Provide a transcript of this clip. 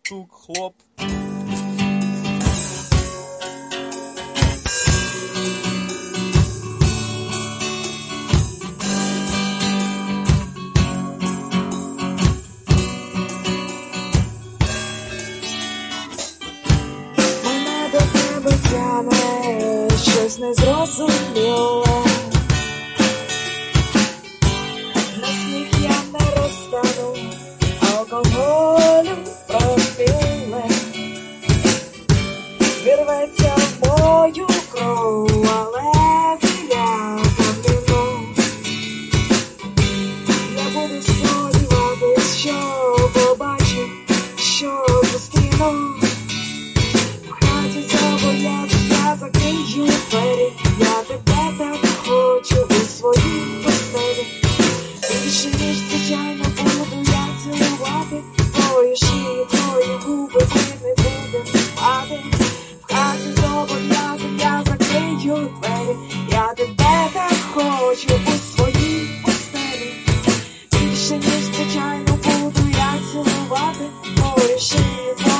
тук-тук, хлоп. Мене до тебе тяне щось незрозуміле. На сміх я не розтану, алкоголю пропіле. Вірветься в мою кров, але біля каміну. Я буду сподіватись, що побачу, що зустріну. В хаті зобов'язок я закрию двері. Я тебе так хочу у своїй постелі. Більше ніж звичайно буду я цілувати твою шию, твої губи, ми не будем спати. В хаті зобов'язок я закрию двері. Я тебе так хочу у своїй постелі. Більше ніж звичайно буду я цілувати твою шию,